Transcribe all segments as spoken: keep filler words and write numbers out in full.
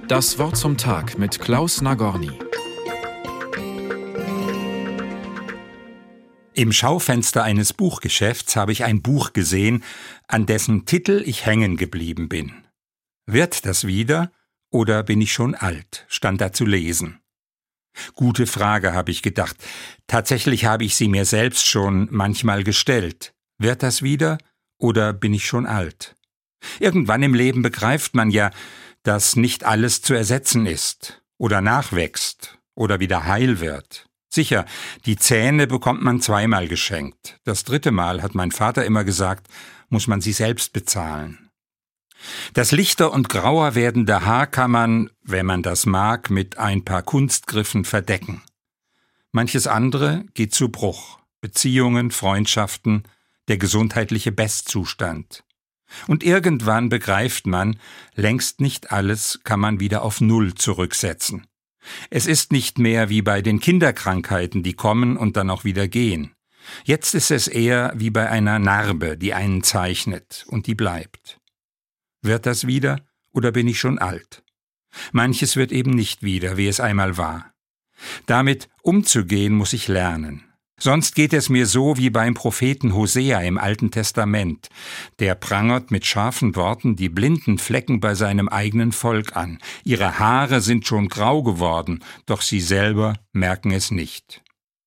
Das Wort zum Tag mit Klaus Nagorny. Im Schaufenster eines Buchgeschäfts habe ich ein Buch gesehen, an dessen Titel ich hängen geblieben bin. Wird das wieder oder bin ich schon alt? Stand da zu lesen. Gute Frage, habe ich gedacht. Tatsächlich habe ich sie mir selbst schon manchmal gestellt. Wird das wieder oder bin ich schon alt? Irgendwann im Leben begreift man ja, dass nicht alles zu ersetzen ist oder nachwächst oder wieder heil wird. Sicher, die Zähne bekommt man zweimal geschenkt. Das dritte Mal, hat mein Vater immer gesagt, muss man sie selbst bezahlen. Das lichter und grauer werdende Haar kann man, wenn man das mag, mit ein paar Kunstgriffen verdecken. Manches andere geht zu Bruch. Beziehungen, Freundschaften, der gesundheitliche Bestzustand. Und irgendwann begreift man, längst nicht alles kann man wieder auf Null zurücksetzen. Es ist nicht mehr wie bei den Kinderkrankheiten, die kommen und dann auch wieder gehen. Jetzt ist es eher wie bei einer Narbe, die einen zeichnet und die bleibt. Wird das wieder oder bin ich schon alt? Manches wird eben nicht wieder, wie es einmal war. Damit umzugehen muss ich lernen. Sonst geht es mir so wie beim Propheten Hosea im Alten Testament. Der prangert mit scharfen Worten die blinden Flecken bei seinem eigenen Volk an. Ihre Haare sind schon grau geworden, doch sie selber merken es nicht.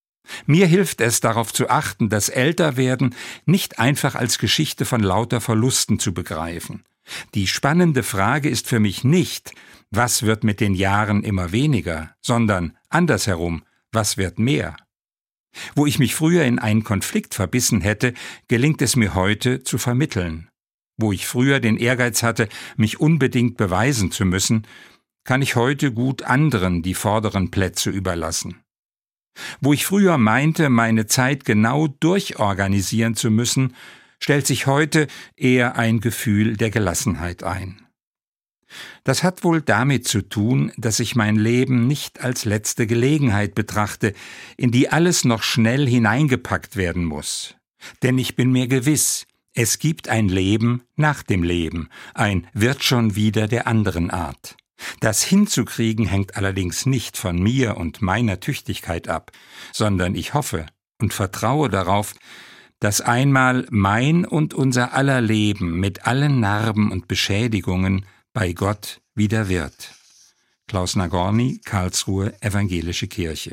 Mir hilft es, darauf zu achten, das Älterwerden nicht einfach als Geschichte von lauter Verlusten zu begreifen. Die spannende Frage ist für mich nicht, was wird mit den Jahren immer weniger, sondern andersherum, was wird mehr? Wo ich mich früher in einen Konflikt verbissen hätte, gelingt es mir heute zu vermitteln. Wo ich früher den Ehrgeiz hatte, mich unbedingt beweisen zu müssen, kann ich heute gut anderen die vorderen Plätze überlassen. Wo ich früher meinte, meine Zeit genau durchorganisieren zu müssen, stellt sich heute eher ein Gefühl der Gelassenheit ein. Das hat wohl damit zu tun, dass ich mein Leben nicht als letzte Gelegenheit betrachte, in die alles noch schnell hineingepackt werden muss. Denn ich bin mir gewiss, es gibt ein Leben nach dem Leben, ein wird schon wieder der anderen Art. Das hinzukriegen hängt allerdings nicht von mir und meiner Tüchtigkeit ab, sondern ich hoffe und vertraue darauf, dass einmal mein und unser aller Leben mit allen Narben und Beschädigungen bei Gott wieder wird. Klaus Nagorny, Karlsruhe, Evangelische Kirche.